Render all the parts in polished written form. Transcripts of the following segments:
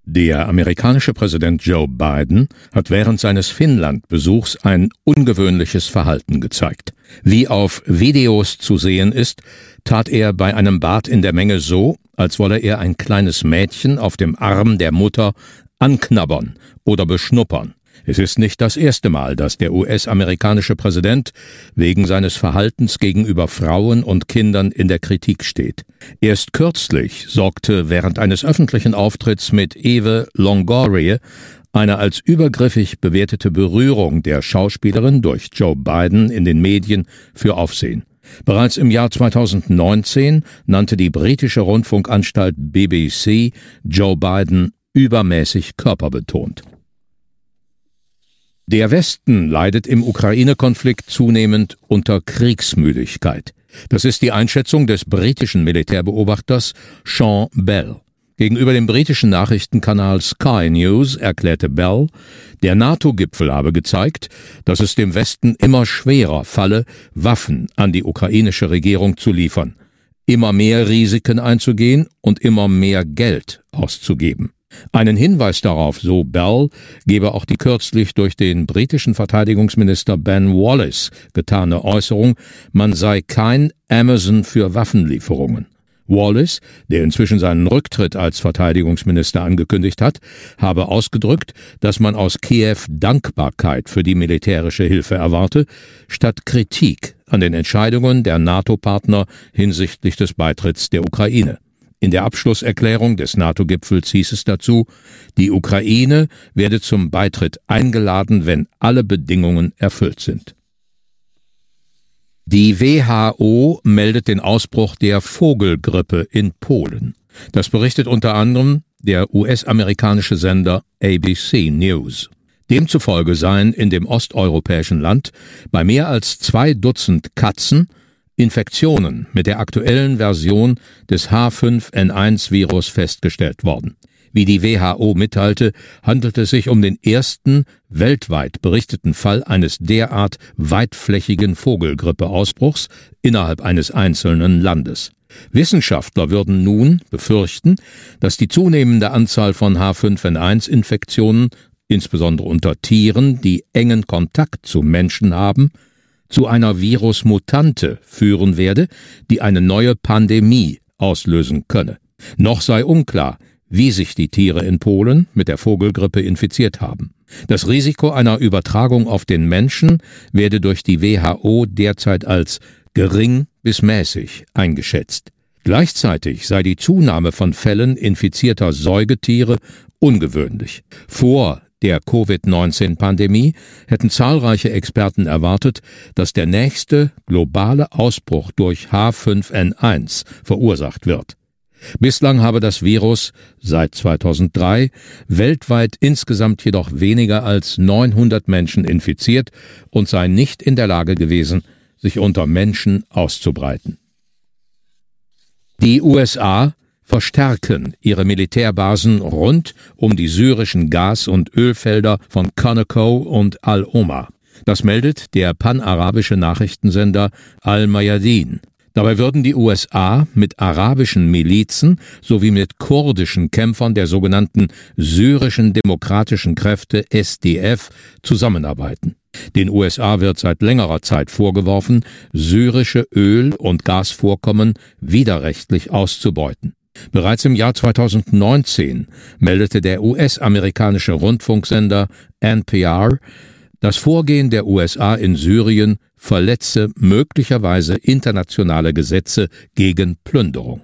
Der amerikanische Präsident Joe Biden hat während seines Finnland-Besuchs ein ungewöhnliches Verhalten gezeigt. Wie auf Videos zu sehen ist, tat er bei einem Bad in der Menge so, als wolle er ein kleines Mädchen auf dem Arm der Mutter anknabbern oder beschnuppern. Es ist nicht das erste Mal, dass der US-amerikanische Präsident wegen seines Verhaltens gegenüber Frauen und Kindern in der Kritik steht. Erst kürzlich sorgte während eines öffentlichen Auftritts mit Eva Longoria eine als übergriffig bewertete Berührung der Schauspielerin durch Joe Biden in den Medien für Aufsehen. Bereits im Jahr 2019 nannte die britische Rundfunkanstalt BBC Joe Biden übermäßig körperbetont. Der Westen leidet im Ukraine-Konflikt zunehmend unter Kriegsmüdigkeit. Das ist die Einschätzung des britischen Militärbeobachters Sean Bell. Gegenüber dem britischen Nachrichtenkanal Sky News erklärte Bell, der NATO-Gipfel habe gezeigt, dass es dem Westen immer schwerer falle, Waffen an die ukrainische Regierung zu liefern, immer mehr Risiken einzugehen und immer mehr Geld auszugeben. Einen Hinweis darauf, so Bell, gebe auch die kürzlich durch den britischen Verteidigungsminister Ben Wallace getane Äußerung, man sei kein Amazon für Waffenlieferungen. Wallace, der inzwischen seinen Rücktritt als Verteidigungsminister angekündigt hat, habe ausgedrückt, dass man aus Kiew Dankbarkeit für die militärische Hilfe erwarte, statt Kritik an den Entscheidungen der NATO-Partner hinsichtlich des Beitritts der Ukraine. In der Abschlusserklärung des NATO-Gipfels hieß es dazu, die Ukraine werde zum Beitritt eingeladen, wenn alle Bedingungen erfüllt sind. Die WHO meldet den Ausbruch der Vogelgrippe in Polen. Das berichtet unter anderem der US-amerikanische Sender ABC News. Demzufolge seien in dem osteuropäischen Land bei mehr als 2 Dutzend Katzen Infektionen mit der aktuellen Version des H5N1-Virus festgestellt worden. Wie die WHO mitteilte, handelt es sich um den ersten weltweit berichteten Fall eines derart weitflächigen Vogelgrippeausbruchs innerhalb eines einzelnen Landes. Wissenschaftler würden nun befürchten, dass die zunehmende Anzahl von H5N1-Infektionen, insbesondere unter Tieren, die engen Kontakt zu Menschen haben, zu einer Virusmutante führen werde, die eine neue Pandemie auslösen könne. Noch sei unklar, wie sich die Tiere in Polen mit der Vogelgrippe infiziert haben. Das Risiko einer Übertragung auf den Menschen werde durch die WHO derzeit als gering bis mäßig eingeschätzt. Gleichzeitig sei die Zunahme von Fällen infizierter Säugetiere ungewöhnlich. Vor der Covid-19-Pandemie hätten zahlreiche Experten erwartet, dass der nächste globale Ausbruch durch H5N1 verursacht wird. Bislang habe das Virus seit 2003 weltweit insgesamt jedoch weniger als 900 Menschen infiziert und sei nicht in der Lage gewesen, sich unter Menschen auszubreiten. Die USA verstärken ihre Militärbasen rund um die syrischen Gas- und Ölfelder von Conoco und Al-Homa. Das meldet der panarabische Nachrichtensender Al-Mayadin. Dabei würden die USA mit arabischen Milizen sowie mit kurdischen Kämpfern der sogenannten syrischen demokratischen Kräfte SDF zusammenarbeiten. Den USA wird seit längerer Zeit vorgeworfen, syrische Öl- und Gasvorkommen widerrechtlich auszubeuten. Bereits im Jahr 2019 meldete der US-amerikanische Rundfunksender NPR, das Vorgehen der USA in Syrien verletze möglicherweise internationale Gesetze gegen Plünderung.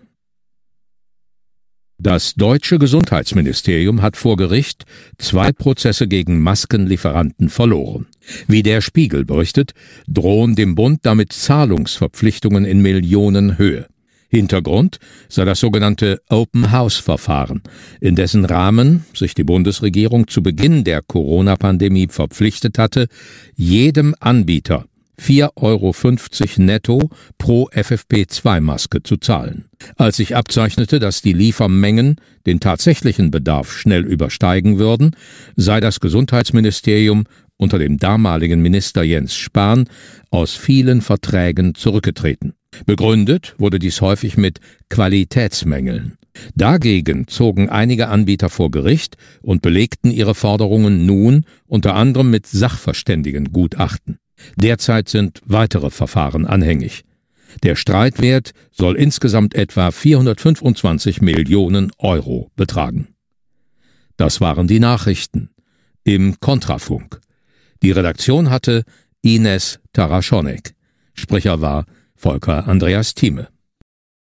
Das deutsche Gesundheitsministerium hat vor Gericht 2 Prozesse gegen Maskenlieferanten verloren. Wie der Spiegel berichtet, drohen dem Bund damit Zahlungsverpflichtungen in Millionenhöhe. Hintergrund sei das sogenannte Open-House-Verfahren, in dessen Rahmen sich die Bundesregierung zu Beginn der Corona-Pandemie verpflichtet hatte, jedem Anbieter 4,50 € netto pro FFP2-Maske zu zahlen. Als sich abzeichnete, dass die Liefermengen den tatsächlichen Bedarf schnell übersteigen würden, sei das Gesundheitsministerium unter dem damaligen Minister Jens Spahn aus vielen Verträgen zurückgetreten. Begründet wurde dies häufig mit Qualitätsmängeln. Dagegen zogen einige Anbieter vor Gericht und belegten ihre Forderungen nun unter anderem mit Sachverständigengutachten. Derzeit sind weitere Verfahren anhängig. Der Streitwert soll insgesamt etwa 425 Millionen Euro betragen. Das waren die Nachrichten im Kontrafunk. Die Redaktion hatte Ines Taraschonek. Sprecher war Volker Andreas Thieme.